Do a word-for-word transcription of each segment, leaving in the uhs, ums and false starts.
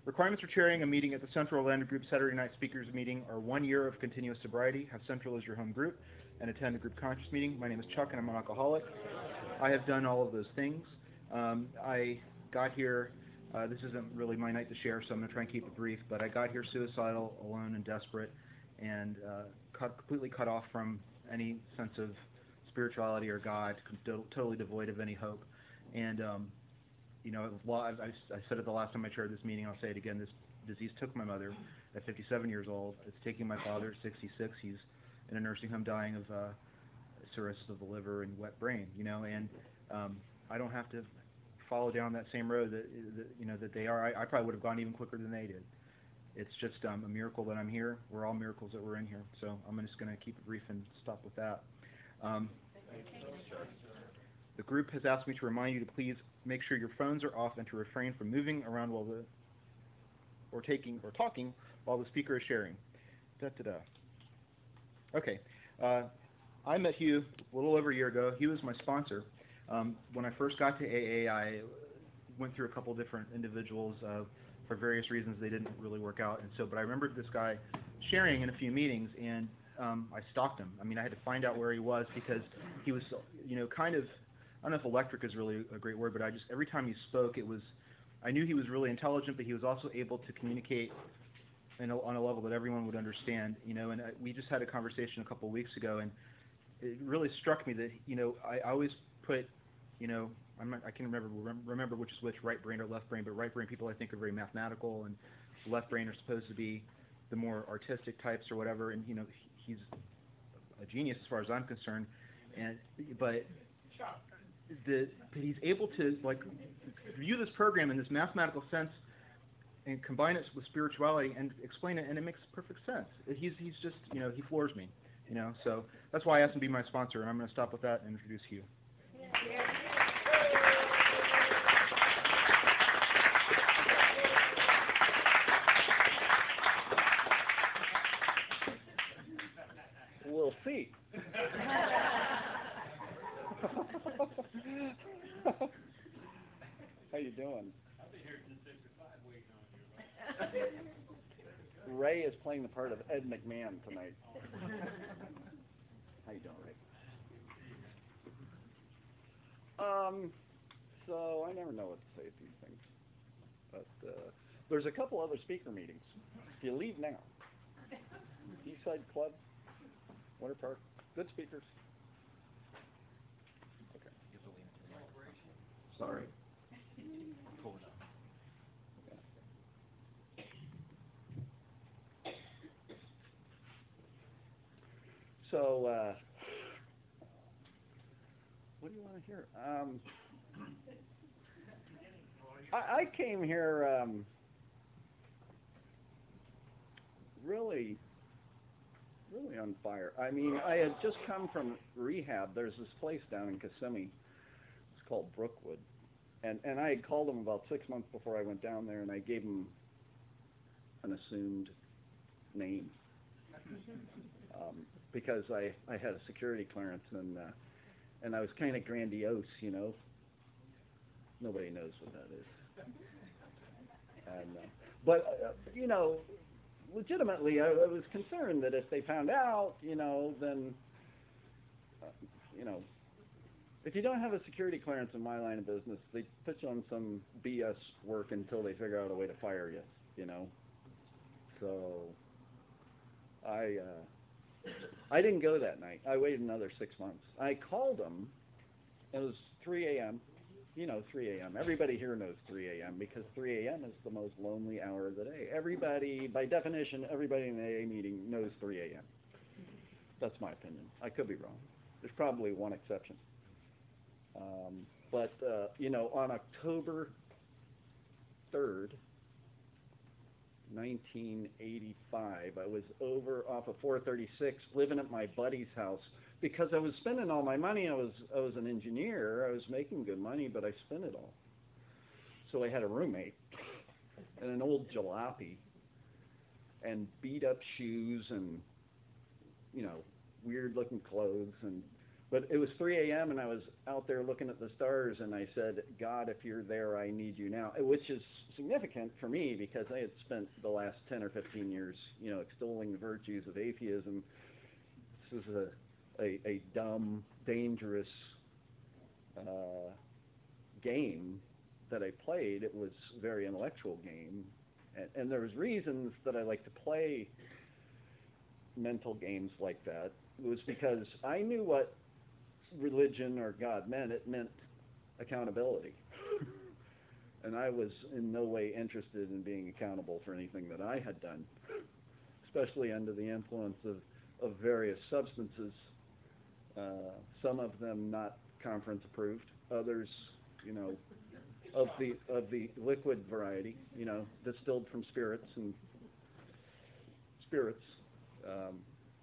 Requirements for chairing a meeting at the Central Orlando Group Saturday Night Speakers Meeting are one year of continuous sobriety, have Central as your home group, and attend a group conscious meeting. My name is Chuck, and I'm an alcoholic. I have done all of those things. Um, I got here, uh, this isn't really my night to share, so I'm going to try and keep it brief, but I got here suicidal, alone, and desperate, and uh, cut, completely cut off from any sense of spirituality or God, totally devoid of any hope. And, um, you know, I, I said it the last time I chaired this meeting, I'll say it again, this disease took my mother at fifty-seven years old. It's taking my father at sixty-six. He's in a nursing home dying of uh, cirrhosis of the liver and wet brain, you know, and um, I don't have to follow down that same road that, that you know, that they are. I, I probably would have gone even quicker than they did. It's just um, a miracle that I'm here. We're all miracles that we're in here. So I'm just going to keep it brief and stop with that. Um, the group has asked me to remind you to please make sure your phones are off and to refrain from moving around while the or taking or talking while the speaker is sharing. Da, da, da. Okay. Uh, I met Hugh a little over a year ago. He was my sponsor. Um, when I first got to A A, I went through a couple different individuals. Uh, for various reasons, they didn't really work out. And so, but I remembered this guy sharing in a few meetings, and um, I stalked him. I mean, I had to find out where he was because he was, you know, kind of, I don't know if electric is really a great word, but I just, every time he spoke, it was, I knew he was really intelligent, but he was also able to communicate in a, on a level that everyone would understand, you know, and I, we just had a conversation a couple of weeks ago, and it really struck me that, you know, I, I always put, you know, I'm not, I can't remember remember which is which, right brain or left brain, but right brain people I think are very mathematical, and left brain are supposed to be the more artistic types or whatever, and, you know, he's a genius as far as I'm concerned, and but the but he's able to, like, view this program in this mathematical sense and combine it with spirituality and explain it, and it makes perfect sense. He's he's just, you know, he floors me, you know, so that's why I asked him to be my sponsor, and I'm going to stop with that and introduce Hugh. We'll see. How you doing? I've been here since six or five waiting on you. Ray is playing the part of Ed McMahon tonight. How you doing, Ray? Um, so I never know what to say at these things, but uh, there's a couple other speaker meetings. If you leave now, Eastside Club, Winter Park, good speakers. Okay. Sorry. So, uh, what do you want to hear? Um, I, I came here um, really, really on fire. I mean, I had just come from rehab. There's this place down in Kissimmee. It's called Brookwood. And, and I had called them about six months before I went down there, and I gave them an assumed name. Um, because I, I had a security clearance, and uh, and I was kind of grandiose, you know. Nobody knows what that is. And, uh, but, uh, you know, legitimately, I, I was concerned that if they found out, you know, then, uh, you know, if you don't have a security clearance in my line of business, they put you on some B S work until they figure out a way to fire you, you know. So I... Uh, I didn't go that night. I waited another six months. I called them. It was three a.m. You know, three a.m. Everybody here knows three a.m. because three a.m. is the most lonely hour of the day. Everybody, by definition, everybody in the A A meeting knows three a.m. That's my opinion. I could be wrong. There's probably one exception. Um, but, uh, you know, on October third, nineteen eighty-five, I was over off of four thirty-six living at my buddy's house because I was spending all my money. I was I was an engineer. I was making good money, but I spent it all. So I had a roommate and an old jalopy and beat up shoes and, you know, weird looking clothes, and But it was three a.m. and I was out there looking at the stars, and I said, God, if you're there, I need you now, which is significant for me because I had spent the last ten or fifteen years, you know, extolling the virtues of atheism. This is a, a, a dumb, dangerous uh, game that I played. It was a very intellectual game, and, and there was reasons that I like to play mental games like that. It was because I knew what religion or God meant. It meant accountability. And I was in no way interested in being accountable for anything that I had done, especially under the influence of, of various substances, uh, some of them not conference approved, others, you know, of the of the liquid variety, you know, distilled from spirits and spirits. Um,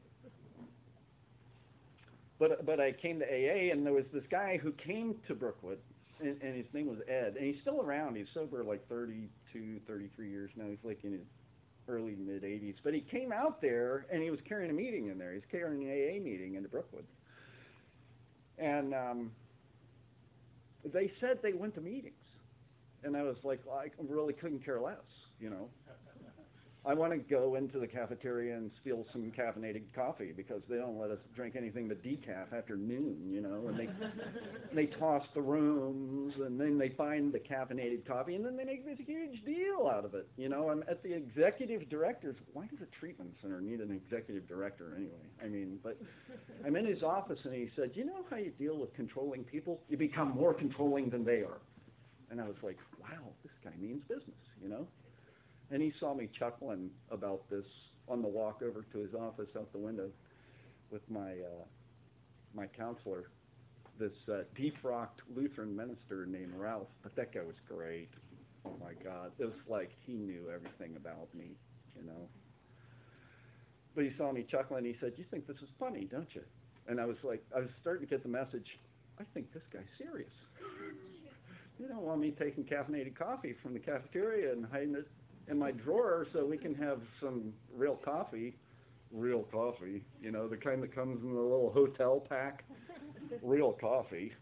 But but I came to A A, and there was this guy who came to Brookwood, and, and his name was Ed, and he's still around. He's sober like thirty-two, thirty-three years now. He's like in his early mid eighties. But he came out there, and he was carrying a meeting in there. He's carrying an A A meeting into Brookwood, and um, they said they went to meetings, and I was like, well, I really couldn't care less, you know. I want to go into the cafeteria and steal some caffeinated coffee because they don't let us drink anything but decaf after noon, you know, and they they toss the rooms, and then they find the caffeinated coffee, and then they make this huge deal out of it, you know. I'm at the executive director's. Why does a treatment center need an executive director anyway? I mean, but I'm in his office, and he said, you know how you deal with controlling people? You become more controlling than they are. And I was like, wow, this guy means business, you know. And he saw me chuckling about this on the walk over to his office out the window with my uh, my counselor, this uh, defrocked Lutheran minister named Ralph. But that guy was great. Oh my God, it was like he knew everything about me, you know. But he saw me chuckling. He said, "You think this is funny, don't you?" And I was like, I was starting to get the message. I think this guy's serious. You don't want me taking caffeinated coffee from the cafeteria and hiding it in my drawer so we can have some real coffee, real coffee, you know, the kind that comes in a little hotel pack, real coffee,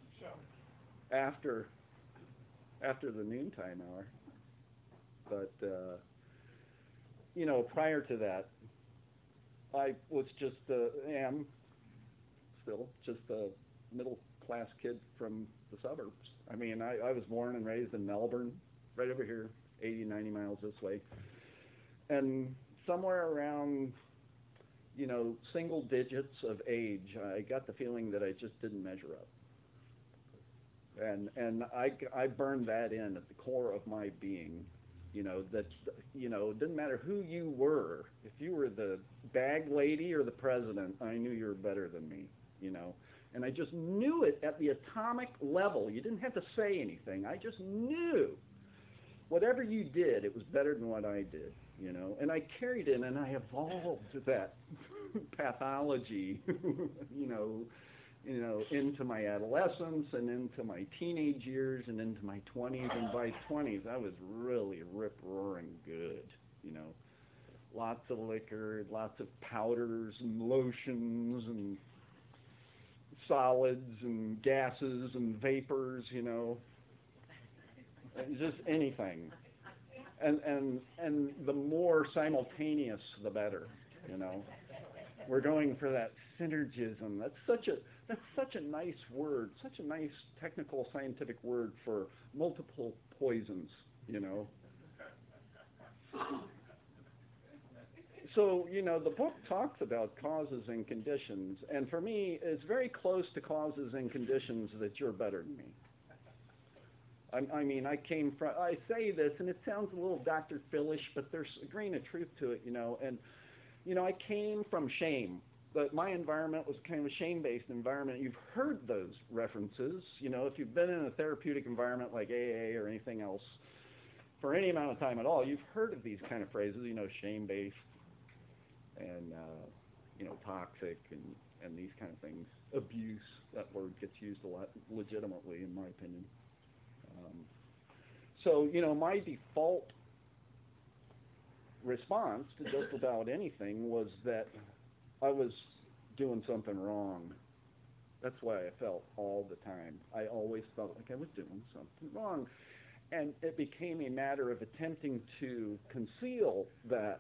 after after the noontime hour. But, uh, you know, prior to that, I was just, uh, am still just a middle-class kid from the suburbs. I mean, I, I was born and raised in Melbourne, right over here, eighty, ninety miles this way. And somewhere around, you know, single digits of age, I got the feeling that I just didn't measure up. And and I, I burned that in at the core of my being, you know, that, you know, it didn't matter who you were. If you were the bag lady or the president, I knew you were better than me, you know. And I just knew it at the atomic level. You didn't have to say anything. I just knew. Whatever you did, it was better than what I did, you know. And I carried it, and I evolved that pathology, you know, you know, into my adolescence and into my teenage years and into my twenties. And by twenties, I was really rip-roaring good, you know. Lots of liquor, lots of powders and lotions and solids and gases and vapors, you know. Just anything, and and and the more simultaneous, the better. You know, we're going for that synergism. That's such a that's such a nice word, such a nice technical scientific word for multiple poisons. You know. So you know, the book talks about causes and conditions, and for me, it's very close to causes and conditions that you're better than me. I mean, I came from, I say this, and it sounds a little Doctor Philish, but there's a grain of truth to it, you know. And, you know, I came from shame. But my environment was kind of a shame-based environment. You've heard those references, you know, if you've been in a therapeutic environment like A A or anything else for any amount of time at all, you've heard of these kind of phrases, you know, shame-based and, uh, you know, toxic and, and these kind of things. Abuse, that word gets used a lot legitimately, in my opinion. Um, so, you know, my default response to just about anything was that I was doing something wrong. That's why I felt all the time. I always felt like I was doing something wrong. And it became a matter of attempting to conceal that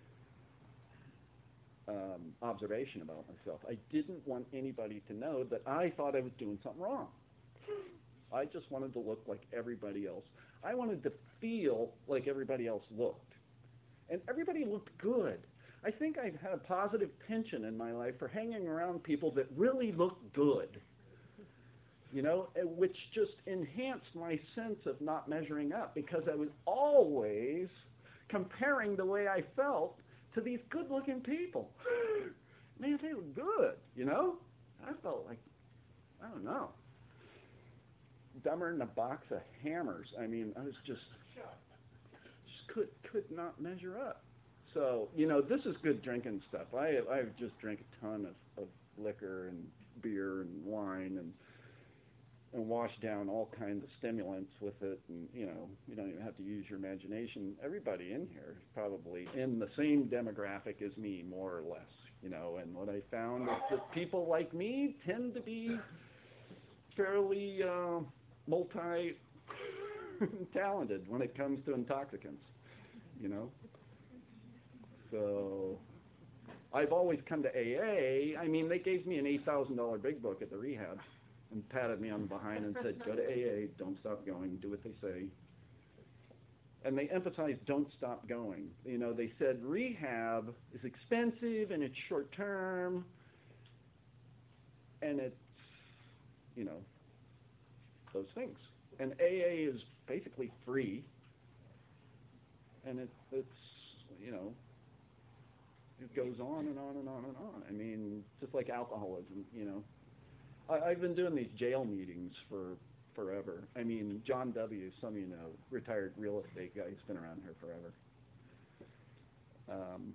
um, observation about myself. I didn't want anybody to know that I thought I was doing something wrong. I just wanted to look like everybody else. I wanted to feel like everybody else looked. And everybody looked good. I think I've had a positive penchant in my life for hanging around people that really looked good, you know, which just enhanced my sense of not measuring up, because I was always comparing the way I felt to these good-looking people. Man, they were good, you know? I felt like, I don't know, dumber than a box of hammers. I mean, I was just, just could could not measure up. So, you know, this is good drinking stuff. I I just drink a ton of, of liquor and beer and wine and and wash down all kinds of stimulants with it. And, you know, you don't even have to use your imagination. Everybody in here is probably in the same demographic as me, more or less, you know. And what I found is that people like me tend to be fairly uh, multi-talented when it comes to intoxicants, you know. So I've always come to A A. I mean, they gave me an eight thousand dollars big book at the rehab and patted me on the behind and said, go to A A, don't stop going, do what they say. And they emphasized, don't stop going. You know, they said rehab is expensive and it's short term, and it's, you know, those things. And A A is basically free, and it, it's, you know, it goes on and on and on and on. I mean, just like alcoholism, you know. I, I've been doing these jail meetings for forever. I mean, John W., some of you know, retired real estate guy, he's been around here forever. Um,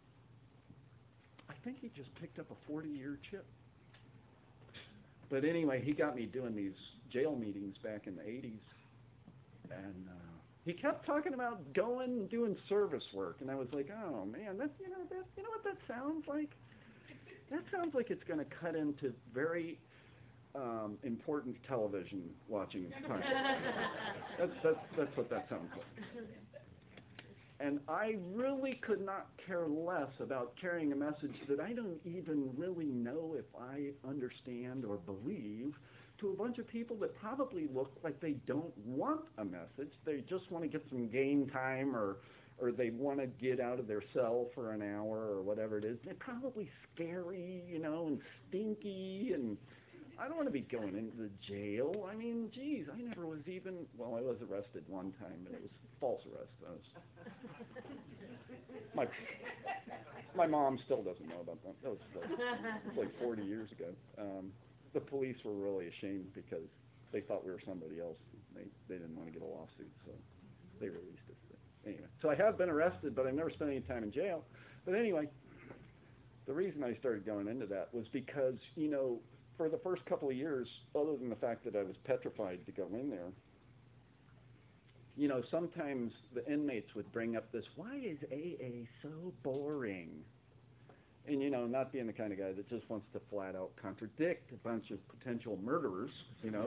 I think he just picked up a forty-year chip. But anyway, he got me doing these jail meetings back in the eighties, and uh, he kept talking about going and doing service work, and I was like, oh man, that's, you know, that, you know what that sounds like? That sounds like it's going to cut into very um, important television watching time. that's, that's, that's what that sounds like. And I really could not care less about carrying a message that I don't even really know if I understand or believe to a bunch of people that probably look like they don't want a message. They just want to get some game time, or or they want to get out of their cell for an hour or whatever it is. They're probably scary, you know, and stinky, and I don't want to be going into the jail. I mean, geez, I never was even, well, I was arrested one time, but it was false arrest. I was, my, my mom still doesn't know about that. That was like, it was like forty years ago. Um, the police were really ashamed because they thought we were somebody else. They, they didn't want to get a lawsuit, so they released us. Anyway, so I have been arrested, but I've never spent any time in jail. But anyway, the reason I started going into that was because, you know, for the first couple of years, other than the fact that I was petrified to go in there, you know, sometimes the inmates would bring up this, why is A A so boring? And, you know, not being the kind of guy that just wants to flat out contradict a bunch of potential murderers, you know.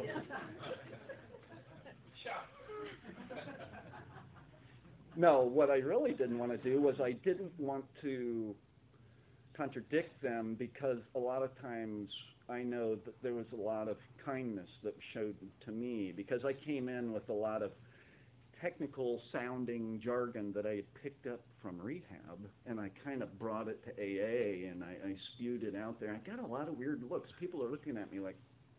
No, what I really didn't want to do was I didn't want to contradict them, because a lot of times I know that there was a lot of kindness that was showed to me, because I came in with a lot of technical sounding jargon that I had picked up from rehab, and I kind of brought it to A A, and I, I spewed it out there. I got a lot of weird looks. People are looking at me like,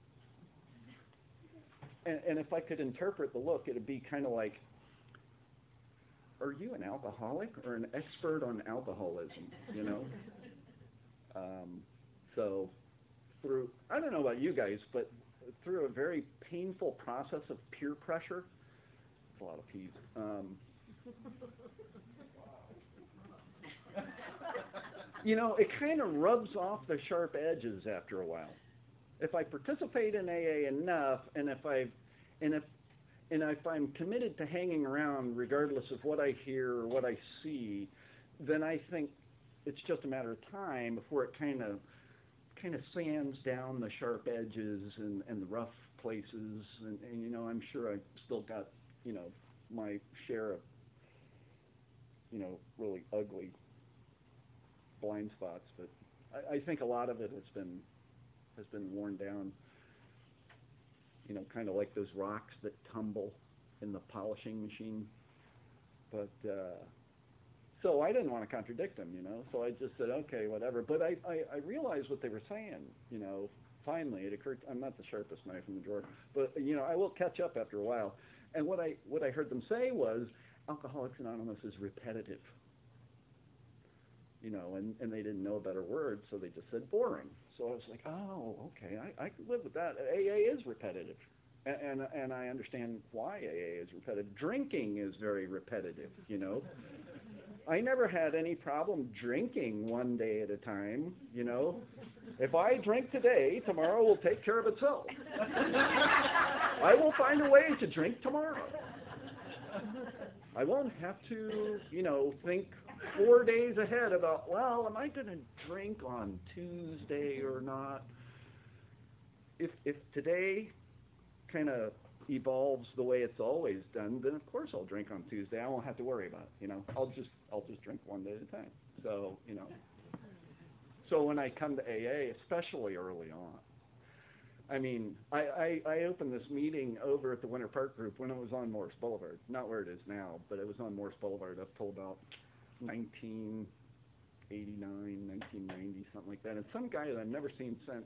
and, and if I could interpret the look, it would be kind of like, are you an alcoholic or an expert on alcoholism, you know? Um, so through, I don't know about you guys, but through a very painful process of peer pressure, a lot of peas, um, you know, it kind of rubs off the sharp edges after a while. If I participate in A A enough, and if I, and if And if I'm committed to hanging around regardless of what I hear or what I see, then I think it's just a matter of time before it kind of kind of sands down the sharp edges and, and the rough places, and, and you know, I'm sure I've still got, you know, my share of, you know, really ugly blind spots, but I, I think a lot of it has been has been worn down. You know, kind of like those rocks that tumble in the polishing machine. But uh, so I didn't want to contradict them, you know. So I just said, okay, whatever. But I, I, I realized what they were saying, you know. Finally, it occurred. I'm not the sharpest knife in the drawer, but you know, I will catch up after a while. And what I what I heard them say was, Alcoholics Anonymous is repetitive. You know, and, and they didn't know a better word, so they just said boring. So I was like, oh, okay, I, I could live with that. A A is repetitive, and, and and I understand why A A is repetitive. Drinking is very repetitive, you know. I never had any problem drinking one day at a time, you know. If I drink today, tomorrow will take care of itself. I will find a way to drink tomorrow. I won't have to, you know, think four days ahead about, well, am I going to drink on Tuesday or not? If if today kind of evolves the way it's always done, then of course I'll drink on Tuesday. I won't have to worry about it, you know. I'll just I'll just drink one day at a time. So, you know. So when I come to A A, especially early on, I mean, I, I, I opened this meeting over at the Winter Park Group when it was on Morris Boulevard. Not where it is now, but it was on Morris Boulevard up till about nineteen eighty-nine, nineteen ninety, something like that. And some guy that I've never seen since,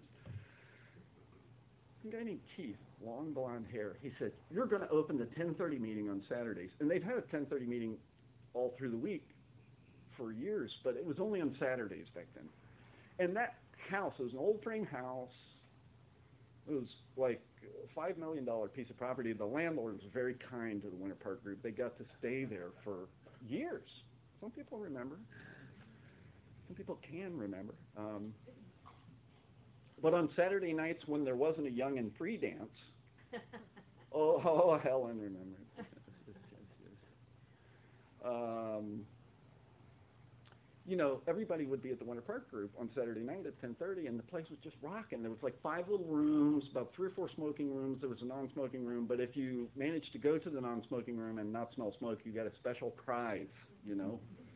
some guy named Keith, long blonde hair, he said, you're going to open the ten thirty meeting on Saturdays. And they've had a ten thirty meeting all through the week for years, but it was only on Saturdays back then. And that house, it was an old frame house. It was like a five million dollars piece of property. The landlord was very kind to the Winter Park Group. They got to stay there for years. Some people remember. Some people can remember. Um, but on Saturday nights when there wasn't a young and free dance, oh, oh, Helen remembers. Yes, yes, yes, yes. Um, you know, everybody would be at the Winter Park Group on Saturday night at ten thirty, and the place was just rocking. There was like five little rooms, about three or four smoking rooms. There was a non-smoking room, but if you managed to go to the non-smoking room and not smell smoke, you got a special prize, you know.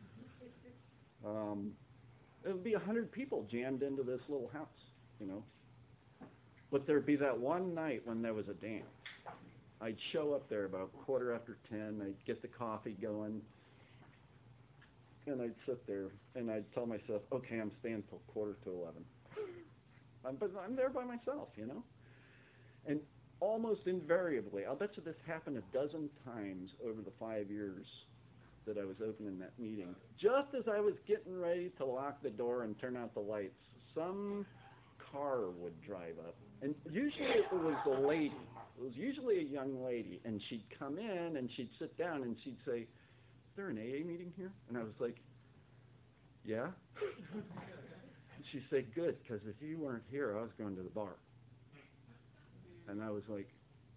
Um, it would be a hundred people jammed into this little house, you know. But there'd be that one night when there was a dance. I'd show up there about quarter after ten. I'd get the coffee going. And I'd sit there, and I'd tell myself, okay, I'm staying till quarter to eleven. I'm, but I'm there by myself, you know? And almost invariably, I'll bet you this happened a dozen times over the five years that I was opening that meeting. Just as I was getting ready to lock the door and turn out the lights, some car would drive up. And usually it was a lady. It was usually a young lady. And she'd come in, and she'd sit down, and she'd say, is there an A A meeting here? And I was like, yeah. And she'd say, good, because if you weren't here, I was going to the bar. And I was like,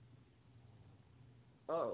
oh.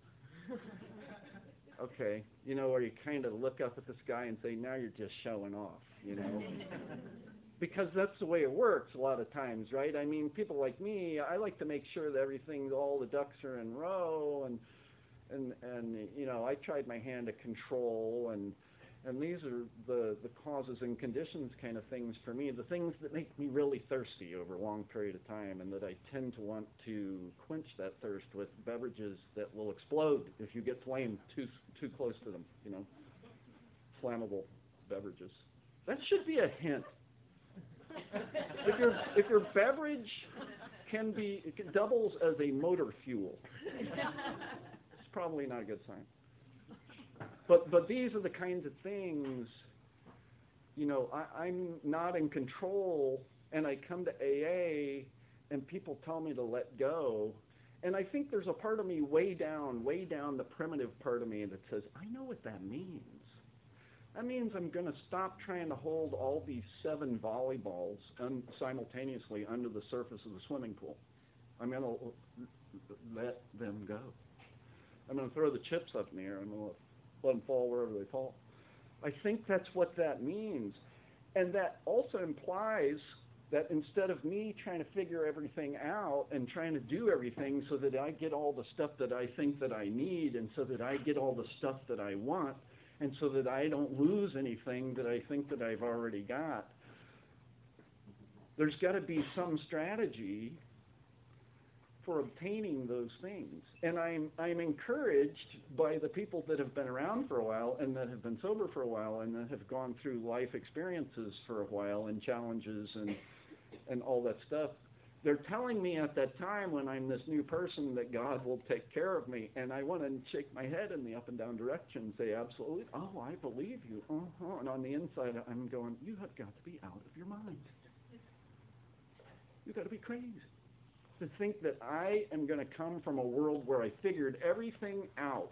Okay. You know, where you kind of look up at the sky and say, now you're just showing off, you know. Because that's the way it works a lot of times, right? I mean, people like me, I like to make sure that everything, all the ducks are in a row, and And, and you know, I tried my hand at control, and and these are the, the causes and conditions kind of things for me, the things that make me really thirsty over a long period of time, and that I tend to want to quench that thirst with beverages that will explode if you get flame too too close to them, you know, flammable beverages. That should be a hint. If your if your beverage can be, it doubles as a motor fuel, probably not a good sign. But but these are the kinds of things, you know, I, I'm not in control, and I come to A A, and people tell me to let go, and I think there's a part of me way down, way down, the primitive part of me that says, I know what that means. That means I'm going to stop trying to hold all these seven volleyballs un- simultaneously under the surface of the swimming pool. I'm going to let them go. I'm going to throw the chips up in the air and I'm going to let them fall wherever they fall. I think that's what that means. And that also implies That instead of me trying to figure everything out and trying to do everything so that I get all the stuff that I think that I need and so that I get all the stuff that I want and so that I don't lose anything that I think that I've already got, there's got to be some strategy for obtaining those things. And I'm I'm encouraged by the people that have been around for a while and that have been sober for a while and that have gone through life experiences for a while and challenges and and all that stuff. They're telling me at that time when I'm this new person that God will take care of me, and I want to shake my head in the up and down direction and say, absolutely, oh, I believe you. Uh-huh. And on the inside, I'm going, you have got to be out of your mind. You've got to be crazy to think that I am going to come from a world where I figured everything out.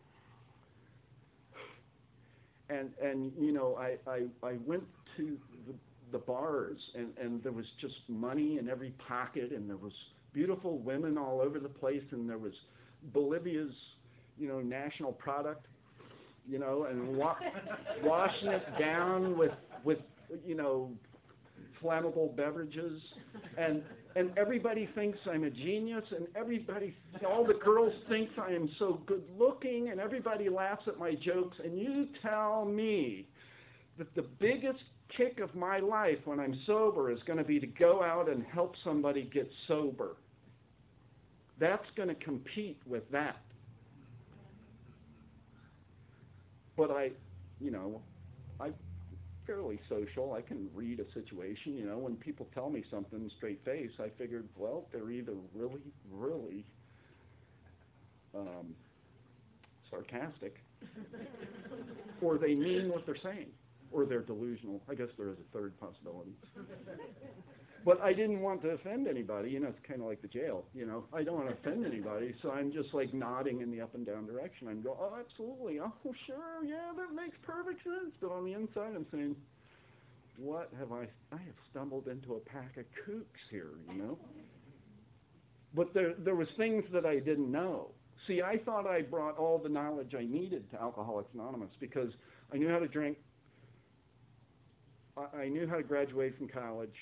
And, and you know, I, I, I went to the the bars, and, and there was just money in every pocket, and there was beautiful women all over the place, and there was Bolivia's, you know, national product, you know, and wa- washing it down with, with, you know, flammable beverages, and and everybody thinks I'm a genius, and everybody, all the girls think I am so good looking, and everybody laughs at my jokes, and you tell me that the biggest kick of my life when I'm sober is going to be to go out and help somebody get sober. That's going to compete with that. But I, you know, I'm fairly social. I can read a situation. You know, when people tell me something straight face, I figured, well, they're either really, really um, sarcastic or they mean what they're saying. Or they're delusional. I guess there is a third possibility. But I didn't want to offend anybody. You know, it's kind of like the jail. You know, I don't want to offend anybody, so I'm just like nodding in the up and down direction. I'm go, oh, absolutely. Oh, sure. Yeah, that makes perfect sense. But on the inside, I'm saying, what have I? I have stumbled into a pack of kooks here. You know. But there, there was things that I didn't know. See, I thought I brought all the knowledge I needed to Alcoholics Anonymous because I knew how to drink. I knew how to graduate from college.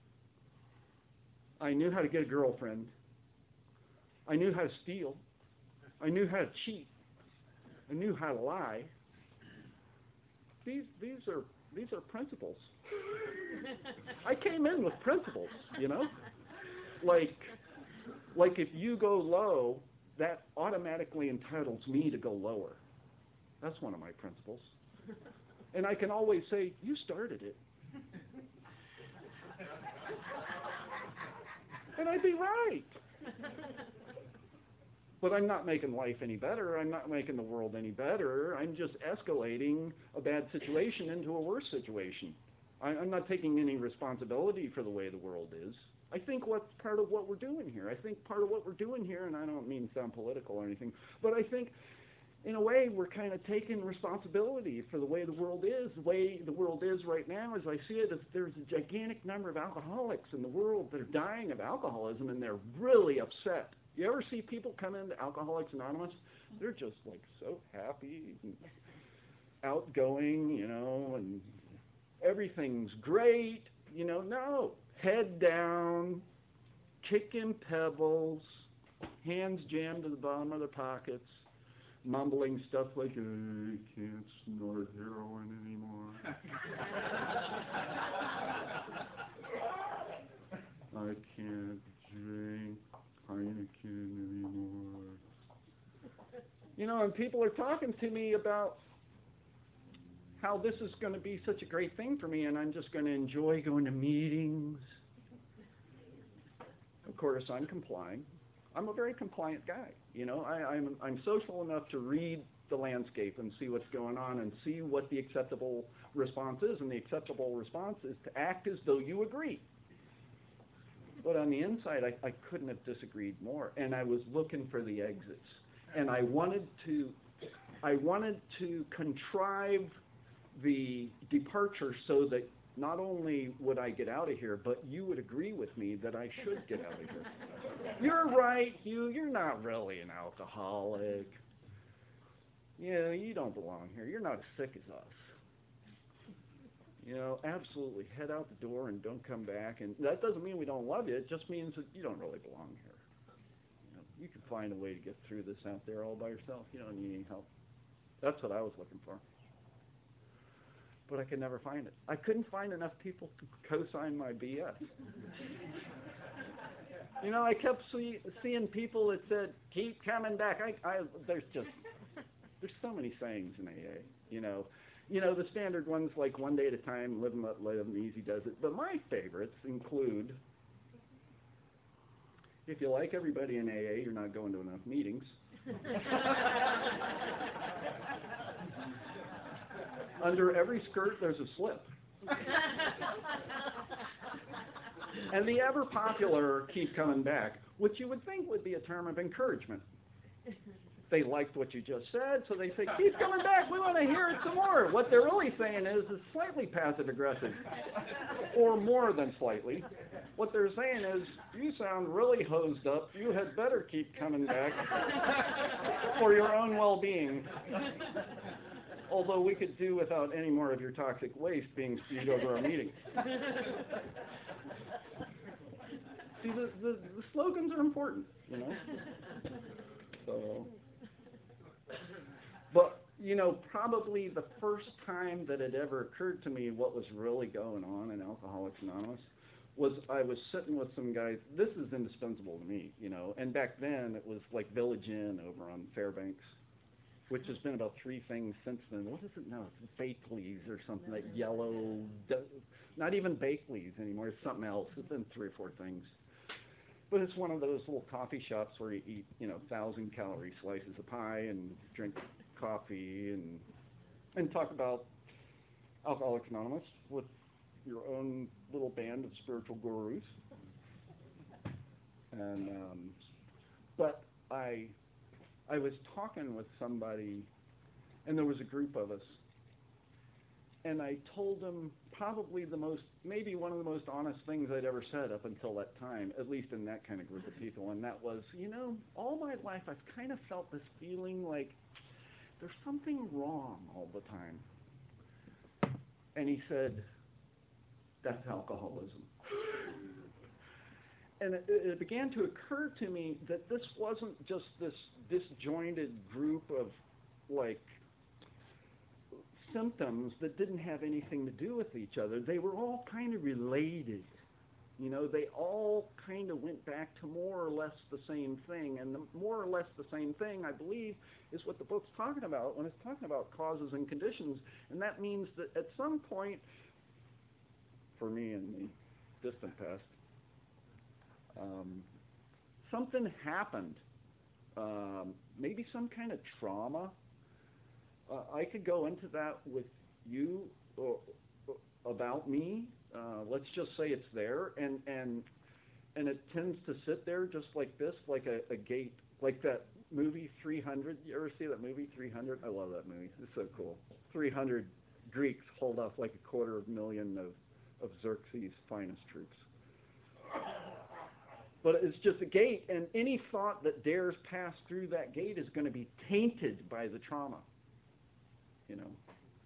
I knew how to get a girlfriend. I knew how to steal. I knew how to cheat. I knew how to lie. These these are these are principles. I came in with principles, you know? Like like if you go low, that automatically entitles me to go lower. That's one of my principles. And I can always say, you started it. And I'd be right. But I'm not making life any better. I'm not making the world any better. I'm just escalating a bad situation into a worse situation. I, I'm not taking any responsibility for the way the world is. I think what's part of what we're doing here. I think part of what we're doing here, and I don't mean to sound political or anything, but I think in a way, we're kind of taking responsibility for the way the world is. The way the world is right now, as I see it, is there's a gigantic number of alcoholics in the world that are dying of alcoholism, and they're really upset. You ever see people come into Alcoholics Anonymous? They're just like so happy and outgoing, you know, and everything's great. You know, no. Head down, kicking pebbles, hands jammed to the bottom of their pockets, mumbling stuff like, I can't snort heroin anymore. I can't drink Heineken anymore. You know, and people are talking to me about how this is going to be such a great thing for me, and I'm just going to enjoy going to meetings. Of course, I'm complying. I'm a very compliant guy. You know, I, I'm I'm social enough to read the landscape and see what's going on and see what the acceptable response is. And the acceptable response is to act as though you agree. But on the inside, I, I couldn't have disagreed more. And I was looking for the exits. And I wanted to, I wanted to contrive the departure so that not only would I get out of here, but you would agree with me that I should get out of here. You're right, Hugh. You're not really an alcoholic. You know, you don't belong here. You're not as sick as us. You know, absolutely. Head out the door and don't come back. And that doesn't mean we don't love you. It just means that you don't really belong here. You know, you can find a way to get through this out there all by yourself. You don't need any help. That's what I was looking for. But I could never find it. I couldn't find enough people to co-sign my B S. You know, I kept see, seeing people that said, keep coming back. I, I, there's just, there's so many sayings in A A, you know. You know, the standard ones like one day at a time, live and let live, and easy does it. But my favorites include, if you like everybody in A A, you're not going to enough meetings. Under every skirt, there's a slip. And the ever popular keep coming back, which you would think would be a term of encouragement. They liked what you just said, so they say, keep coming back, we want to hear it some more. What they're really saying is, is slightly passive-aggressive, or more than slightly. What they're saying is, you sound really hosed up, you had better keep coming back for your own well-being. Although we could do without any more of your toxic waste being spewed over our meeting. See, the, the, the slogans are important, you know. So, but, you know, probably the first time that it ever occurred to me what was really going on in Alcoholics Anonymous was I was sitting with some guys. This is indispensable to me, you know. And back then it was like Village Inn over on Fairbanks, which has been about three things since then. What is it now? It's Bakeley's or something, that yellow, not even Bakeley's anymore. It's something else. It's been three or four things. But it's one of those little coffee shops where you eat, you know, thousand calorie slices of pie and drink coffee and and talk about Alcoholics Anonymous with your own little band of spiritual gurus. And um, but I I was talking with somebody, and there was a group of us, and I told them probably the most, maybe one of the most honest things I'd ever said up until that time, at least in that kind of group of people, and that was, you know, all my life I've kind of felt this feeling like there's something wrong all the time. And he said, that's alcoholism. And it, it began to occur to me that this wasn't just this disjointed group of, like, symptoms that didn't have anything to do with each other. They were all kind of related. You know, they all kind of went back to more or less the same thing. And the more or less the same thing, I believe, is what the book's talking about when it's talking about causes and conditions. And that means that at some point, for me in the distant past, um, something happened. Um, maybe some kind of trauma. Uh, I could go into that with you or, or about me. Uh, let's just say it's there, and and and it tends to sit there just like this, like a, a gate, like that movie three hundred. You ever see that movie three hundred? I love that movie. It's so cool. three hundred Greeks hold off like a quarter of a million of, of Xerxes' finest troops. But it's just a gate, and any thought that dares pass through that gate is going to be tainted by the trauma. You know,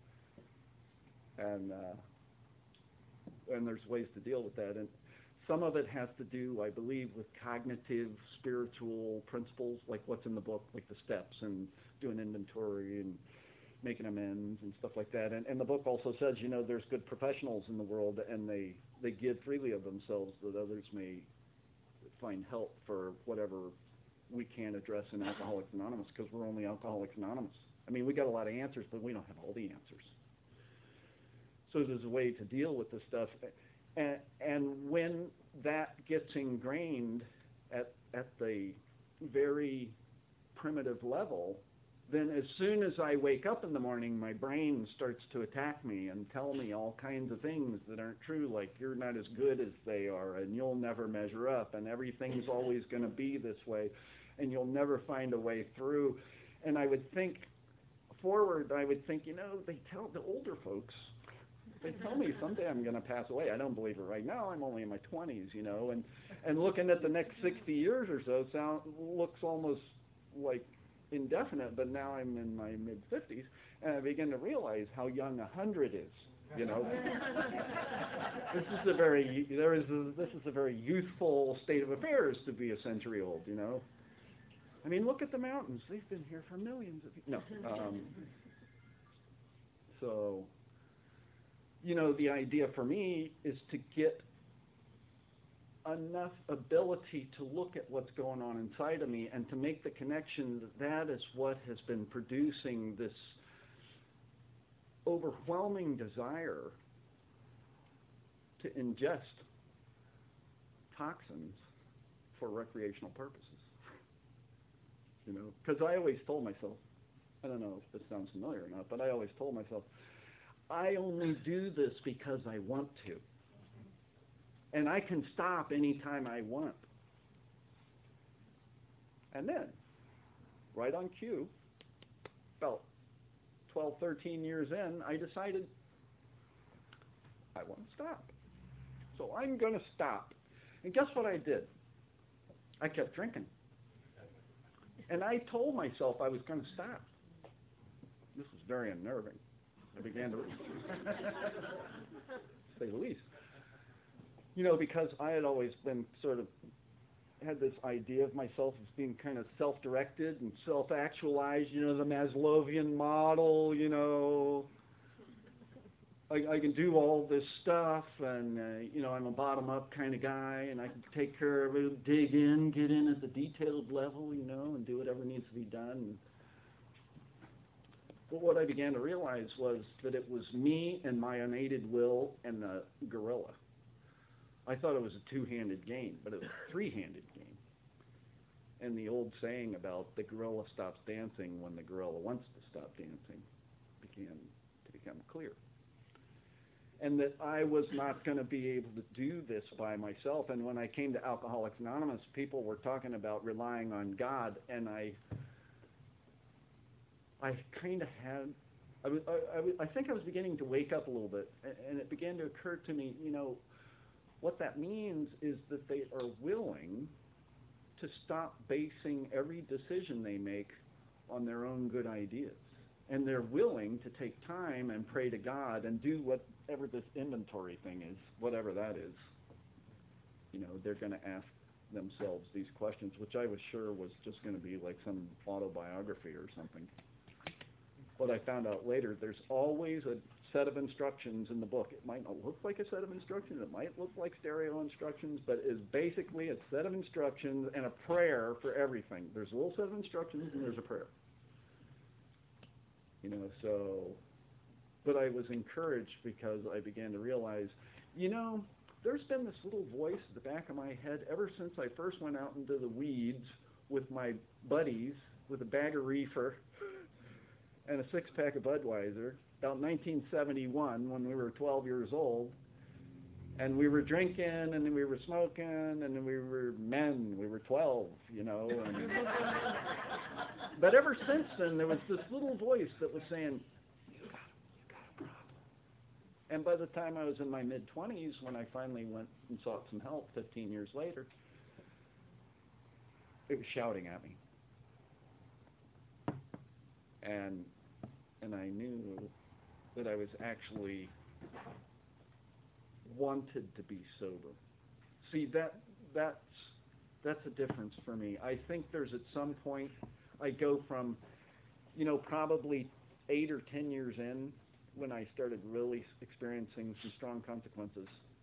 and uh, and there's ways to deal with that, and some of it has to do, I believe, with cognitive, spiritual principles, like what's in the book, like the steps, and doing inventory and making amends and stuff like that. And, and the book also says, you know, there's good professionals in the world, and they they give freely of themselves that others may find help for whatever we can't address in Alcoholics Anonymous, because we're only Alcoholics Anonymous. I mean, we got a lot of answers, but we don't have all the answers. So there's a way to deal with this stuff. And, and when that gets ingrained at, at the very primitive level, then as soon as I wake up in the morning, my brain starts to attack me and tell me all kinds of things that aren't true, like you're not as good as they are, and you'll never measure up, and everything's always going to be this way, and you'll never find a way through. And I would think, forward, I would think, you know, they tell the older folks, they tell me someday I'm going to pass away. I don't believe it right now. I'm only in my twenties, you know, and, and looking at the next sixty years or so sound, looks almost like indefinite, but now I'm in my mid-fifties, and I begin to realize how young one hundred is. You know, this is a very there is a, this is a very youthful state of affairs to be a century old. You know, I mean, look at the mountains; they've been here for millions of years. No, um, so you know, the idea for me is to get enough ability to look at what's going on inside of me and to make the connection that that is what has been producing this overwhelming desire to ingest toxins for recreational purposes. You know, because I always told myself, I don't know if this sounds familiar or not, but I always told myself, I only do this because I want to. And I can stop anytime I want. And then, right on cue, about twelve, thirteen years in, I decided I want to stop. So I'm going to stop. And guess what I did? I kept drinking. And I told myself I was going to stop. This was very unnerving. I began to, say the least. You know, because I had always been sort of, had this idea of myself as being kind of self-directed and self-actualized, you know, the Maslowian model, you know. I, I can do all this stuff, and, uh, you know, I'm a bottom-up kind of guy, and I can take care of it, dig in, get in at the detailed level, you know, and do whatever needs to be done. But what I began to realize was that it was me and my unaided will and the gorilla. I thought it was a two-handed game, but it was a three-handed game. And the old saying about the gorilla stops dancing when the gorilla wants to stop dancing began to become clear. And that I was not going to be able to do this by myself. And when I came to Alcoholics Anonymous, people were talking about relying on God, and I I kind of had, I, was, I, I, I think I was beginning to wake up a little bit, and, and it began to occur to me, you know, what that means is that they are willing to stop basing every decision they make on their own good ideas. And they're willing to take time and pray to God and do whatever this inventory thing is, whatever that is. You know, they're going to ask themselves these questions, which I was sure was just going to be like some autobiography or something. But I found out later there's always a set of instructions in the book. It might not look like a set of instructions. It might look like stereo instructions, but it is basically a set of instructions and a prayer for everything. There's a little set of instructions and there's a prayer. You know, so, but I was encouraged because I began to realize, you know, there's been this little voice at the back of my head ever since I first went out into the weeds with my buddies with a bag of reefer and a six-pack of Budweiser, about nineteen seventy-one, when we were twelve years old, and we were drinking, and we were smoking, and we were men. We were twelve, you know. And but ever since then, there was this little voice that was saying, "You got, you got a problem." And by the time I was in my mid-twenties, when I finally went and sought some help fifteen years later, it was shouting at me. And and I knew that I was actually wanted to be sober. See, that that's that's a difference for me. I think there's at some point I go from, you know, probably eight or ten years in when I started really experiencing some strong consequences.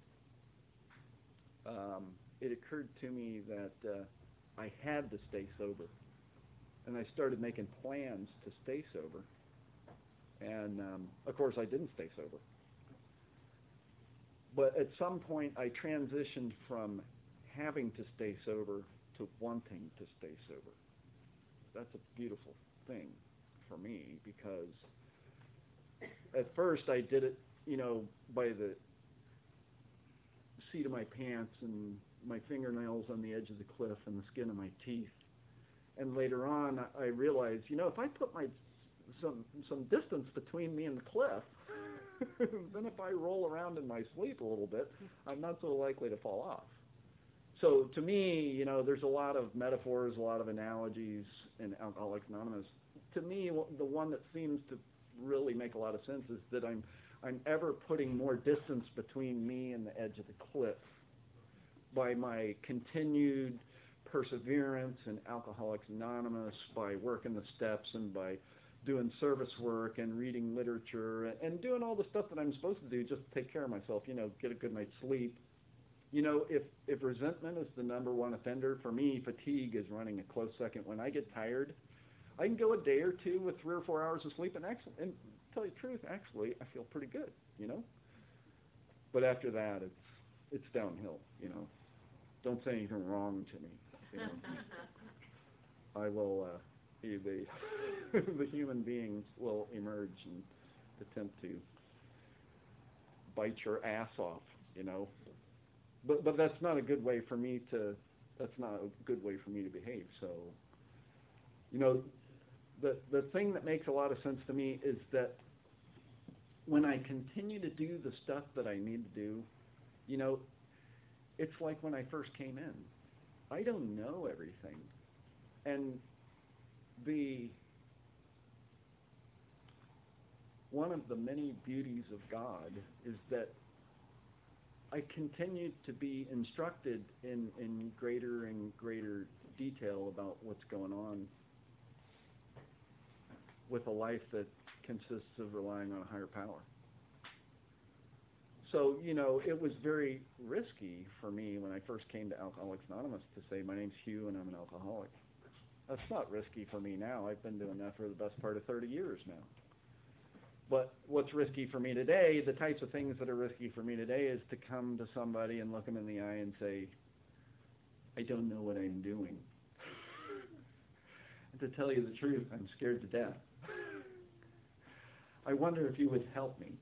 Um, it occurred to me that uh, I had to stay sober. And I started making plans to stay sober. And, um, of course, I didn't stay sober. But at some point, I transitioned from having to stay sober to wanting to stay sober. That's a beautiful thing for me because at first I did it, you know, by the seat of my pants and my fingernails on the edge of the cliff and the skin of my teeth. And later on, I realized, you know, if I put my some some distance between me and the cliff, then if I roll around in my sleep a little bit, I'm not so likely to fall off. So to me, you know, there's a lot of metaphors, a lot of analogies in Alcoholics Anonymous. To me, the one that seems to really make a lot of sense is that I'm I'm ever putting more distance between me and the edge of the cliff by my continued perseverance in Alcoholics Anonymous, by working the steps and by doing service work and reading literature and, and doing all the stuff that I'm supposed to do just to take care of myself, you know, get a good night's sleep. You know, if, if resentment is the number one offender, for me, fatigue is running a close second. When I get tired, I can go a day or two with three or four hours of sleep, and, actually, and to tell you the truth, actually, I feel pretty good, you know. But after that, it's it's downhill, you know. Don't say anything wrong to me, you know. I will, uh, the, the human beings will emerge and attempt to bite your ass off, you know. But but that's not a good way for me to, that's not a good way for me to behave, so, you know, the the thing that makes a lot of sense to me is that when I continue to do the stuff that I need to do, you know, it's like when I first came in. I don't know everything. And the one of the many beauties of God is that I continue to be instructed in, in greater and greater detail about what's going on with a life that consists of relying on a higher power. So, you know, it was very risky for me when I first came to Alcoholics Anonymous to say, my name's Hugh and I'm an alcoholic. That's not risky for me now. I've been doing that for the best part of thirty years now. But what's risky for me today, the types of things that are risky for me today is to come to somebody and look them in the eye and say, I don't know what I'm doing. And to tell you the truth, I'm scared to death. I wonder if you would help me.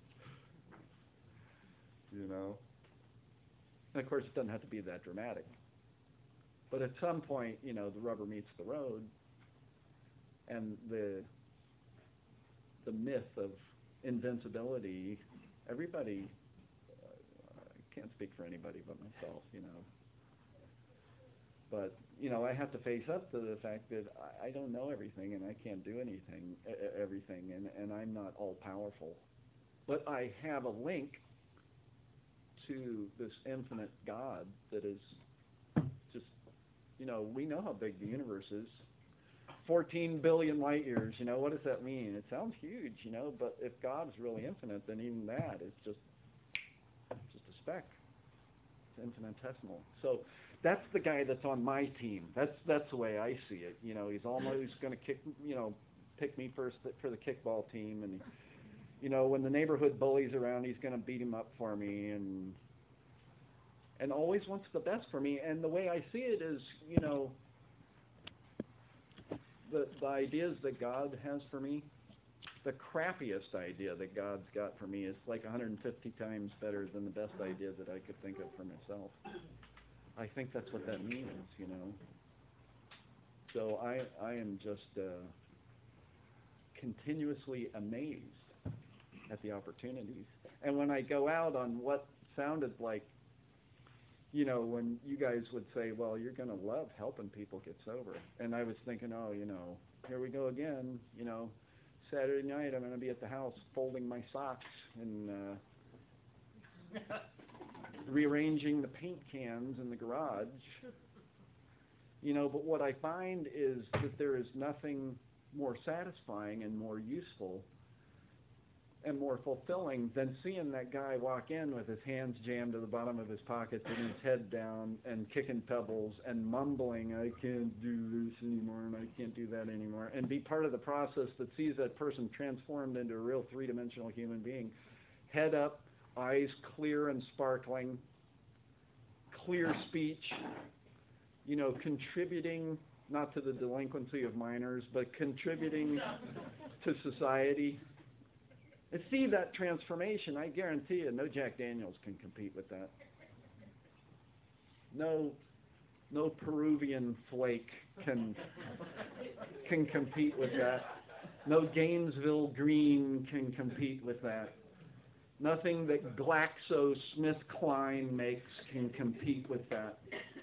You know? And of course, it doesn't have to be that dramatic. But at some point, you know, the rubber meets the road, and the the myth of invincibility, everybody, uh, I can't speak for anybody but myself, you know. But, you know, I have to face up to the fact that I, I don't know everything and I can't do anything, uh, everything, and, and I'm not all-powerful. But I have a link to this infinite God that is just, you know, we know how big the universe is. fourteen billion light years, you know, what does that mean? It sounds huge, you know, but if God's really infinite, then even that is just just a speck. It's infinitesimal. So that's the guy that's on my team. That's that's the way I see it. You know, he's almost going to kick, you know, pick me first for the kickball team, and you know, when the neighborhood bully's around, he's going to beat him up for me, and and always wants the best for me. And the way I see it is, you know, the the ideas that God has for me, the crappiest idea that God's got for me is like one hundred fifty times better than the best idea that I could think of for myself. I think that's what that means, you know. So I I am just uh, continuously amazed at the opportunities. And when I go out on what sounded like, you know, when you guys would say, well, you're going to love helping people get sober. And I was thinking, oh, you know, here we go again, you know, Saturday night I'm going to be at the house folding my socks and uh, rearranging the paint cans in the garage. You know, but what I find is that there is nothing more satisfying and more useful and more fulfilling than seeing that guy walk in with his hands jammed to the bottom of his pockets and his head down and kicking pebbles and mumbling, I can't do this anymore and I can't do that anymore, and be part of the process that sees that person transformed into a real three-dimensional human being. Head up, eyes clear and sparkling, clear speech, you know, contributing not to the delinquency of minors, but contributing to society. And see that transformation, I guarantee you, no Jack Daniels can compete with that. No, no Peruvian flake can can compete with that. No Gainesville Green can compete with that. Nothing that GlaxoSmithKline makes can compete with that.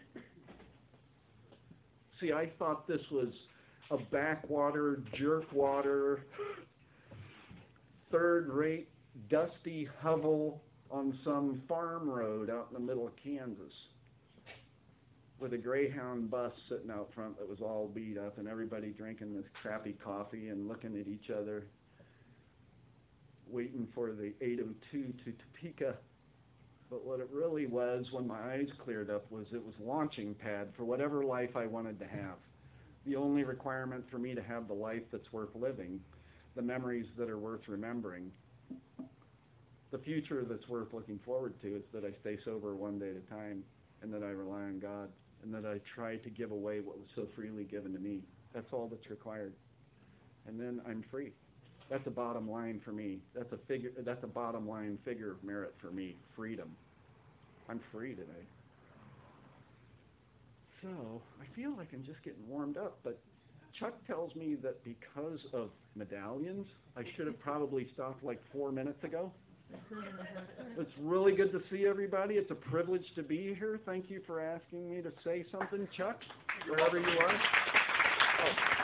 See, I thought this was a backwater, jerkwater, third-rate, dusty hovel on some farm road out in the middle of Kansas with a Greyhound bus sitting out front that was all beat up and everybody drinking this crappy coffee and looking at each other, waiting for the eight oh two to Topeka. But what it really was, when my eyes cleared up, was it was launching pad for whatever life I wanted to have. The only requirement for me to have the life that's worth living, the memories that are worth remembering, the future that's worth looking forward to, is that I stay sober one day at a time, and that I rely on God, and that I try to give away what was so freely given to me. That's all that's required. And then I'm free. That's a bottom line for me. That's a figure. That's a bottom line figure of merit for me. Freedom. I'm free today. So I feel like I'm just getting warmed up, but Chuck tells me that because of medallions, I should have probably stopped like four minutes ago. It's really good to see everybody. It's a privilege to be here. Thank you for asking me to say something, Chuck, wherever you are. Oh.